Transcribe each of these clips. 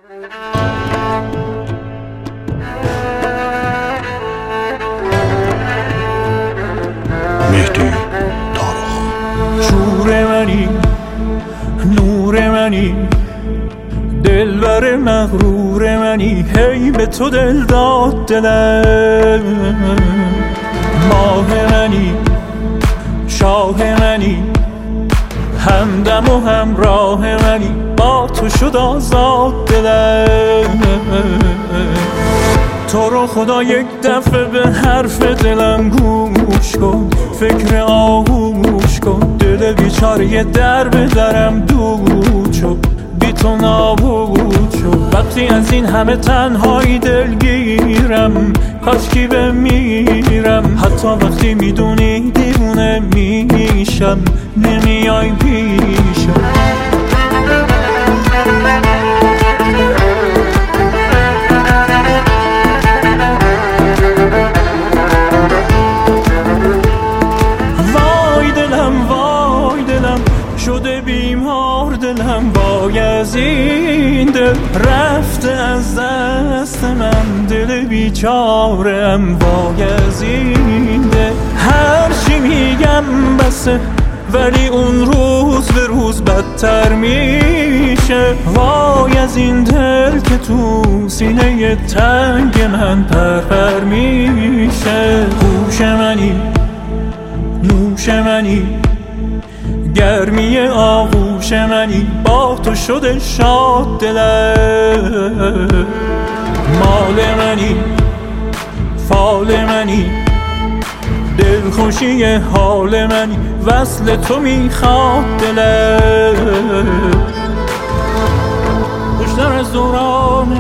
مهدی طارق. شور منی، نور منی، دلبر مغرور منی، هی به تو دل داد دلم. ماه منی، شاه منی، همدم و همراه منی، با تو شد آزاد دلم. تو رو خدا یک دفعه به حرف دلم گوش کن، فکر آغوش کن، دل بیچاره در به درم دود شد، بی تو نابود شد. وقتی از این همه تنهایی دلگیرم، کاشکی بمیرم. حتی وقتی میدونی دیوونه میشم، نمیای پیشم. شده بیمار دلم، وای از این دل رفته از دست من، دل بیچارم، وای از این دل. هر چی میگم بسه، ولی اون روز به روز بدتر میشه. وای از این دل که تو سینه تنگ من پرپر میشه. هوش منی، نوش منی، گرمی آغوش منی، با تو شده شاد دلم. مال منی، فال منی، دلخوشی حال منی، وصل تو میخواد دلم. خوشتر از دورانه،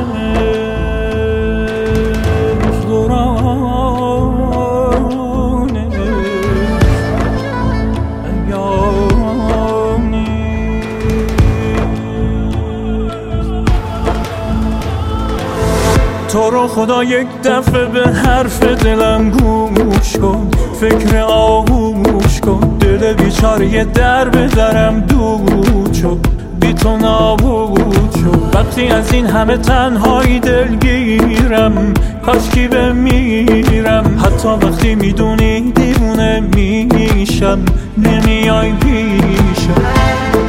تو رو خدا یک دفعه به حرف دلم گوش کن، فکر آغوش کن، دل بیچاره در به درم دود شد، بی تو نابود شد. وقتی از این همه تنهایی دلگیرم، کاشکی بمیرم. حتی وقتی میدونی دیوونه میشم، نمیای پیشم.